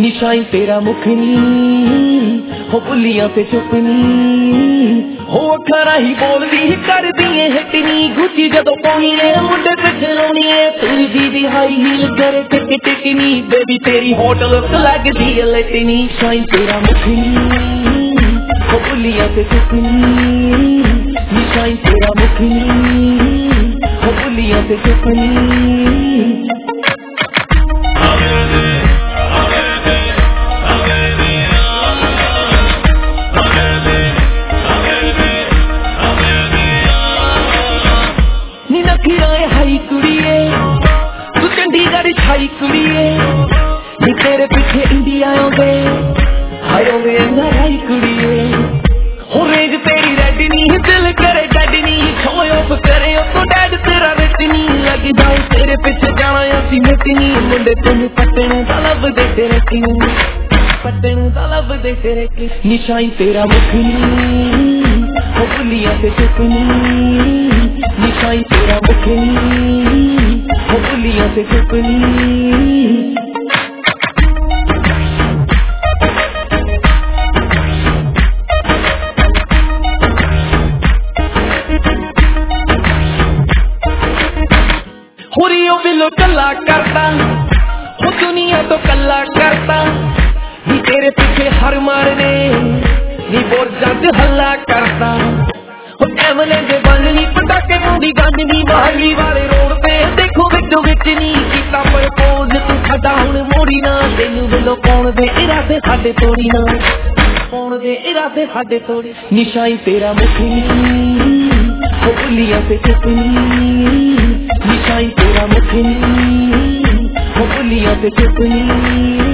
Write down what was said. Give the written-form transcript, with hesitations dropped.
निशाई तेरा मुखनी हो बुलियां ते चुपनी हो अखरा ही बोल दी कर दिए हिटनी गुची जदों पानी ने मुंडे पिछे रोनी है तेरी दीदी हाई हील करे टिक टिकनी बेबी तेरी होटल लग दी लटनी निशाई तेरा मुखनी हो बुलियां ते चुपनी निशाई तेरा मुखनी हो बुलियां ते चुपनी छाई कुड़िए नी तेरे पीछे इंडिया आयोगे नाई कुड़िए हो रेंज तेरी रेड नी दिल करे डेड नी शो ऑफ करे तो डैड तेरा विच नी लग जाए तेरे पीछे जाना असी मिटनी मुंडे तेन पटने दा लब दे तेरे की पटने दा लब दे तेरे की निशाई तेरा मुखनी हो बुलियां ते चुपनी निशाई तेरा मुखनी हो बुलियां ते चुपनी हुरियों बिलो कल्ला करता वो दुनिया तो कल्ला करता नी तेरे पीछे हर मारने नी बोर्जा च हल्ला करता हो कैमले दे बननी पटाके मुंडी गंजनी माली वाले रोड पे देखो विचों विच नी कीता प्रपोज तू खड़ा हुण मोड़ी ना तेनू बिलो कौन दे इरादे साडे तोड़ी ना कौन दे इरादे साडे तोड़ी निशाई तेरा मुखनी हो बुलियां ते चुपनी निशाई तेरा मुखनी हो बुलियां ते चुपनी